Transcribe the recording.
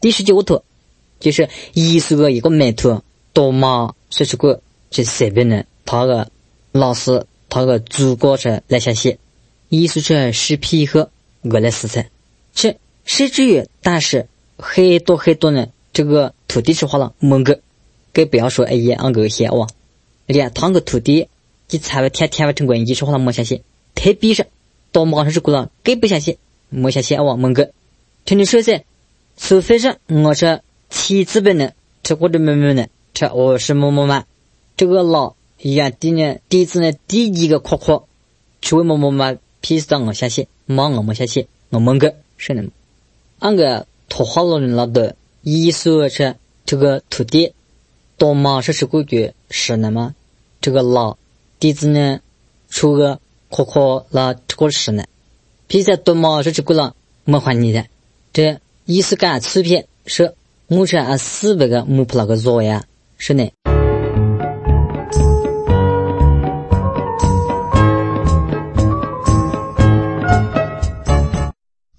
第19图就是艺术的一个美图，多么说出过这随便的他的老师他的主角是来下写艺术者是皮和我来思猜是谁至于但是很多呢这个土地是花了蒙个给不要说哎呀个些哇连他个土地就才会天成关艺术花了没下写特别是多么是过了给不下写没下写哇蒙个听你说噻除非是我是妻子本呢这或者妹呢这我是么嘛这个老原地呢第一次呢第一个括除为么皮实我下写忙我没下写我蒙个是呢按个土花了人了的艺术是这个土地多么是过去是呢吗这个老第一次呢出个括了这个是呢皮实多么是这个了没还你的这艺术感欺骗是目前400个木普那个做呀是呢